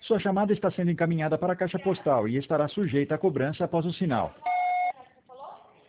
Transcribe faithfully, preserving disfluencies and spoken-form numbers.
Sua chamada está sendo encaminhada para a caixa postal e estará sujeita a cobrança após o sinal.